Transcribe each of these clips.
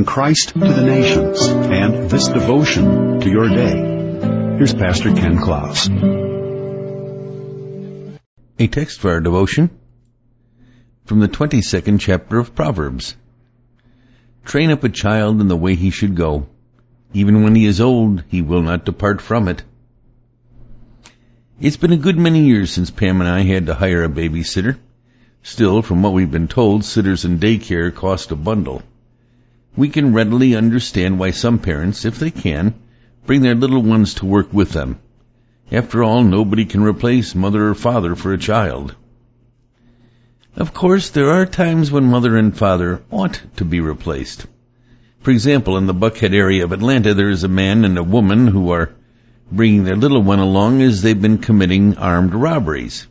Christ to the nations and this devotion to your day. Here's Pastor Ken Klaus. A text for our devotion from the 22nd chapter of Proverbs. Train up a child in the way he should go. Even when he is old, he will not depart from it. It's been a good many years since Pam and I had to hire a babysitter. Still, from what we've been told, sitters in daycare cost a bundle. We can readily understand why some parents, if they can, bring their little ones to work with them. After all, nobody can replace mother or father for a child. Of course, there are times when mother and father ought to be replaced. For example, in the Buckhead area of Atlanta, there is a man and a woman who are bringing their little one along as they've been committing armed robberies.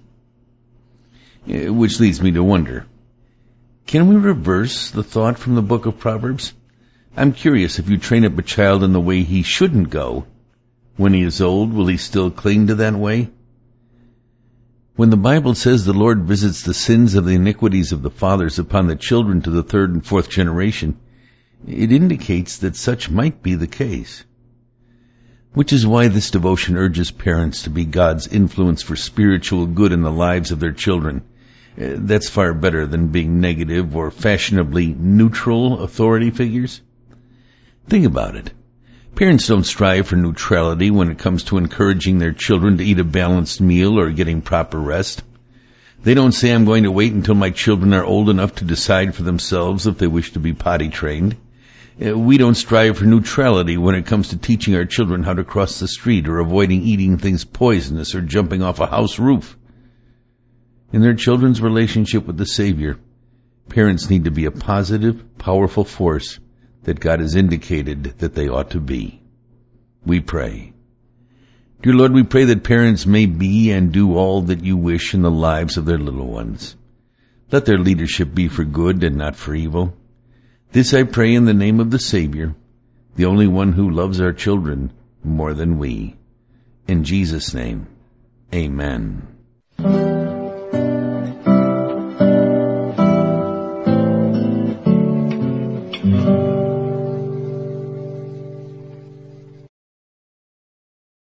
Which leads me to wonder, can we reverse the thought from the book of Proverbs? I'm curious, if you train up a child in the way he shouldn't go, when he is old, will he still cling to that way? When the Bible says the Lord visits the sins of the iniquities of the fathers upon the children to the third and fourth generation, it indicates that such might be the case. Which is why this devotion urges parents to be God's influence for spiritual good in the lives of their children. That's far better than being negative or fashionably neutral authority figures. Think about it. Parents don't strive for neutrality when it comes to encouraging their children to eat a balanced meal or getting proper rest. They don't say, I'm going to wait until my children are old enough to decide for themselves if they wish to be potty trained. We don't strive for neutrality when it comes to teaching our children how to cross the street or avoiding eating things poisonous or jumping off a house roof. In their children's relationship with the Savior, parents need to be a positive, powerful force that God has indicated that they ought to be. We pray. Dear Lord, we pray that parents may be and do all that you wish in the lives of their little ones. Let their leadership be for good and not for evil. This I pray in the name of the Savior, the only one who loves our children more than we. In Jesus' name, amen.